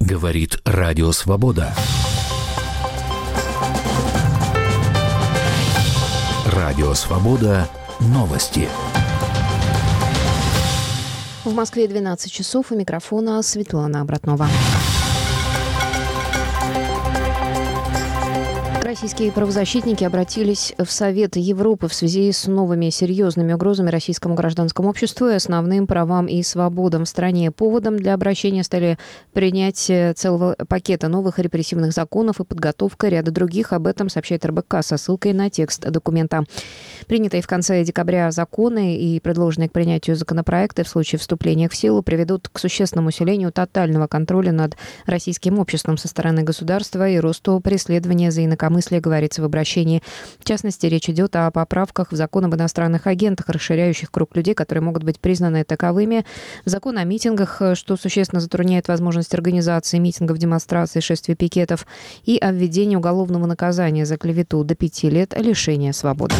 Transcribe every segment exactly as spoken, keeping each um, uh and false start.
Говорит Радио Свобода. Радио Свобода. Новости. В Москве двенадцать часов. У микрофона Светлана Обратнова. Российские правозащитники обратились в Совет Европы в связи с новыми серьезными угрозами российскому гражданскому обществу и основным правам и свободам в стране. Поводом для обращения стали принятие целого пакета новых репрессивных законов и подготовка ряда других. Об этом сообщает эр бэ ка со ссылкой на текст документа. Принятые в конце декабря законы и предложенные к принятию законопроекты в случае вступления в силу приведут к существенному усилению тотального контроля над российским обществом со стороны государства и росту преследования за инакомыслие, говорится в обращении. В частности, речь идет о поправках в закон об иностранных агентах, расширяющих круг людей, которые могут быть признаны таковыми, в закон о митингах, что существенно затрудняет возможность организации митингов, демонстраций, шествий, пикетов, и о введении уголовного наказания за клевету до пяти лет лишения свободы.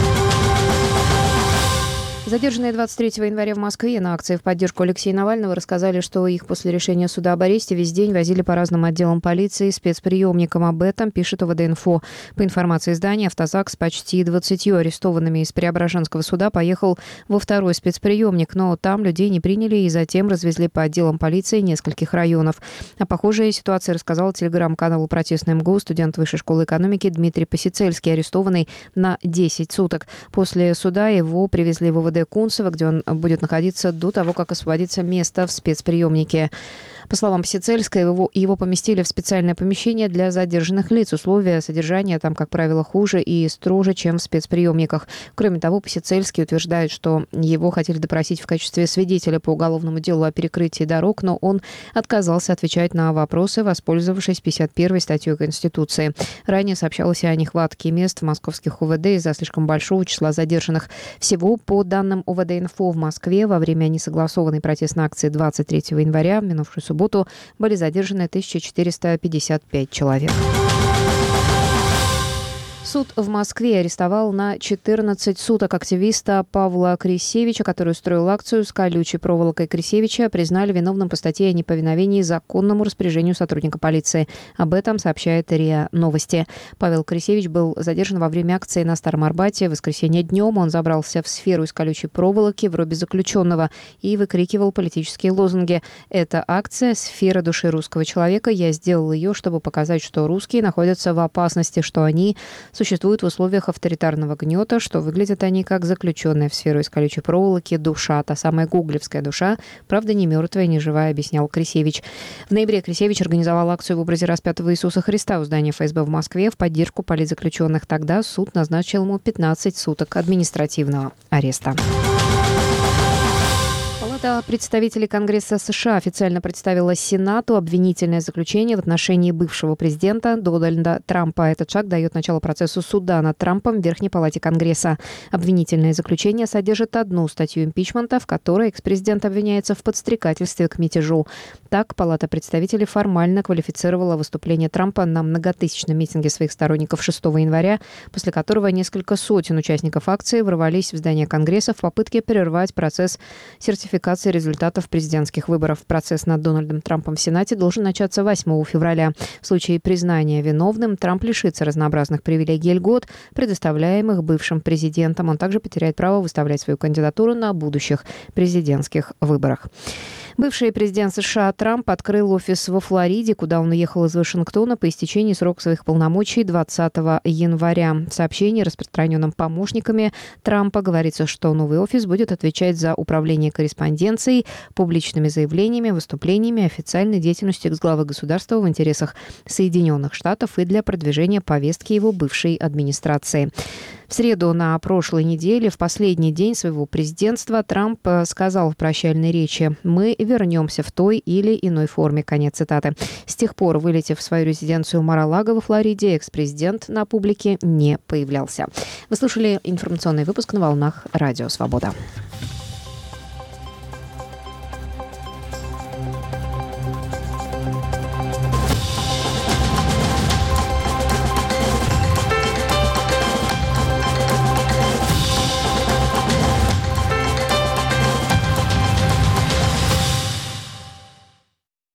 Задержанные двадцать третьего января в Москве на акции в поддержку Алексея Навального рассказали, что их после решения суда об аресте весь день возили по разным отделам полиции спецприемникам. Об этом пишет о вэ дэ инфо. По информации издания, автозак с почти двадцатью арестованными из Преображенского суда поехал во второй спецприемник, но там людей не приняли и затем развезли по отделам полиции нескольких районов. О похожей ситуации рассказал телеграм-каналу «Протестный эм гэ у» студент Высшей школы экономики Дмитрий Посицельский, арестованный на десять суток. После суда его привезли в вэ дэ Кунцево, где он будет находиться до того, как освободится место в спецприемнике. По словам Посицельской, его, его поместили в специальное помещение для задержанных лиц. Условия содержания там, как правило, хуже и строже, чем в спецприемниках. Кроме того, Посицельский утверждает, что его хотели допросить в качестве свидетеля по уголовному делу о перекрытии дорог, но он отказался отвечать на вопросы, воспользовавшись пятьдесят первой статьей Конституции. Ранее сообщалось о нехватке мест в московских о вэ дэ из-за слишком большого числа задержанных. Всего, по данным о вэ дэ инфо, в Москве во время несогласованной протестной акции двадцать третьего января, в минувшую субботу, субботу были задержаны тысяча четыреста пятьдесят пять человек. Суд в Москве арестовал на четырнадцать суток активиста Павла Крисевича, который устроил акцию с колючей проволокой. Крисевича признали виновным по статье о неповиновении законному распоряжению сотрудника полиции. Об этом сообщает РИА Новости. Павел Крисевич был задержан во время акции на Старом Арбате. В воскресенье днем он забрался в сферу из колючей проволоки в робе заключенного и выкрикивал политические лозунги. «Это акция – сфера души русского человека. Я сделал ее, чтобы показать, что русские находятся в опасности, что они существуют в условиях авторитарного гнета, что выглядят они как заключенная в сферу из колючей проволоки душа, та самая гуглевская душа, правда, не мертвая, не живая», объяснял Крисевич. В ноябре Крисевич организовал акцию в образе распятого Иисуса Христа у здания эф эс бэ в Москве в поддержку политзаключенных. Тогда суд назначил ему пятнадцать суток административного ареста. Палата представителей Конгресса США официально представила Сенату обвинительное заключение в отношении бывшего президента Дональда Трампа. Этот шаг дает начало процессу суда над Трампом в Верхней палате Конгресса. Обвинительное заключение содержит одну статью импичмента, в которой экс-президент обвиняется в подстрекательстве к мятежу. Так, Палата представителей формально квалифицировала выступление Трампа на многотысячном митинге своих сторонников шестого января, после которого несколько сотен участников акции ворвались в здание Конгресса в попытке прервать процесс сертификации результатов президентских выборов. Процесс над Дональдом Трампом в Сенате должен начаться восьмого февраля. В случае признания виновным Трамп лишится разнообразных привилегий и льгот, предоставляемых бывшим президентом. Он также потеряет право выставлять свою кандидатуру на будущих президентских выборах. Бывший президент США Трамп открыл офис во Флориде, куда он уехал из Вашингтона по истечении срока своих полномочий двадцатого января. В сообщении, распространенном помощниками Трампа, говорится, что новый офис будет отвечать за управление корреспонденцией, публичными заявлениями, выступлениями, официальной деятельностью экс-главы государства в интересах Соединенных Штатов и для продвижения повестки его бывшей администрации. В среду на прошлой неделе, в последний день своего президентства, Трамп сказал в прощальной речи: «Мы вернемся в той или иной форме». Конец цитаты. С тех пор, вылетев в свою резиденцию Мар-а-Лаго во Флориде, экс-президент на публике не появлялся. Вы слушали информационный выпуск на волнах Радио Свобода.